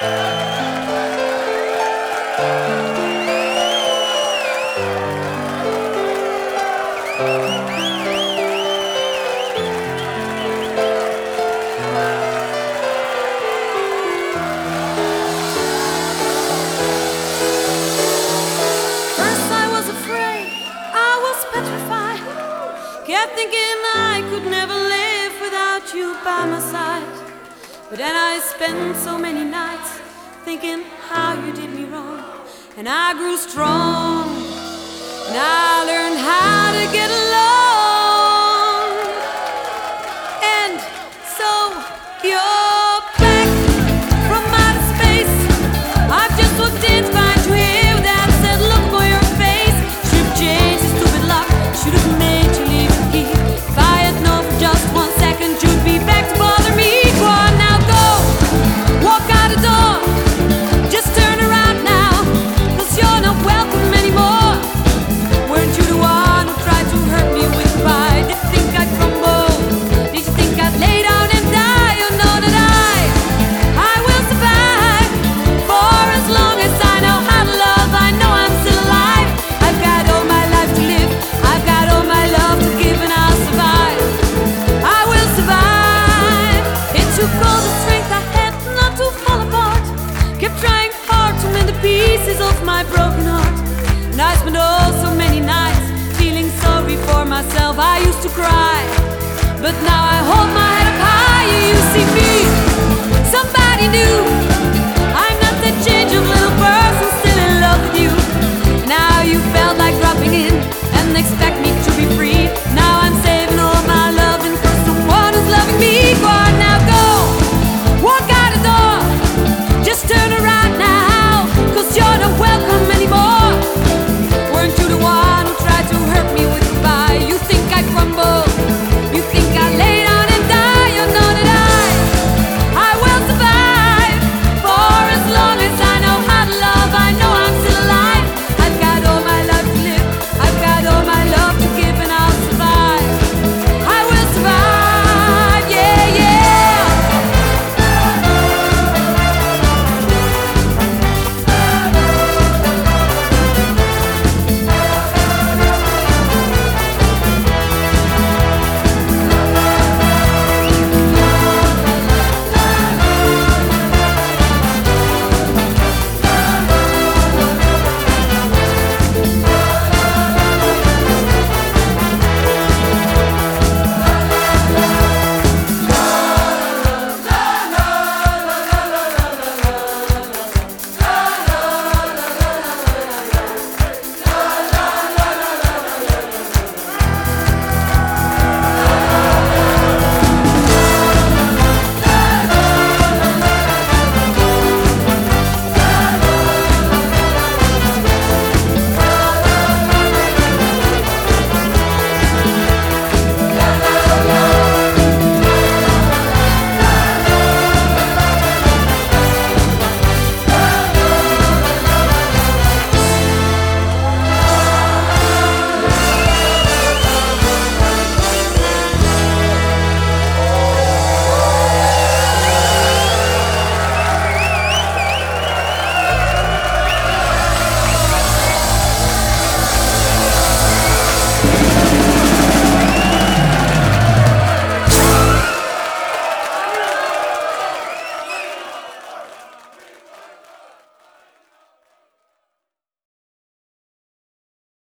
Kept thinking I could never live without you by my side. But then I spent so many nights thinking how you did me wrong. And I grew strong, and I learned how to get along. And so you're back from outer space. I've just walked in to find you here with that said look for your face. Should've changed the stupid lock, should've made you leave the key. If I had known for just 1 second you'd be back to bother me. Go on now, go, walk out the door. Just turn around now, 'cause you're not welcome anymore. Weren't you the one who tried to hurt me with pride? Did you think I'd crumble? Did you think I'd lay down and die? You know that I will survive. For as long as I know how to love, I know I'm still alive. I've got all my life to live, I've got all my love to give, and I'll survive. I will survive. It took all the strength I had not to fall apart. Kept trying hard to mend the pieces of my broken heart. And I spent oh so many nights feeling sorry for myself. I used to cry, but now I hold my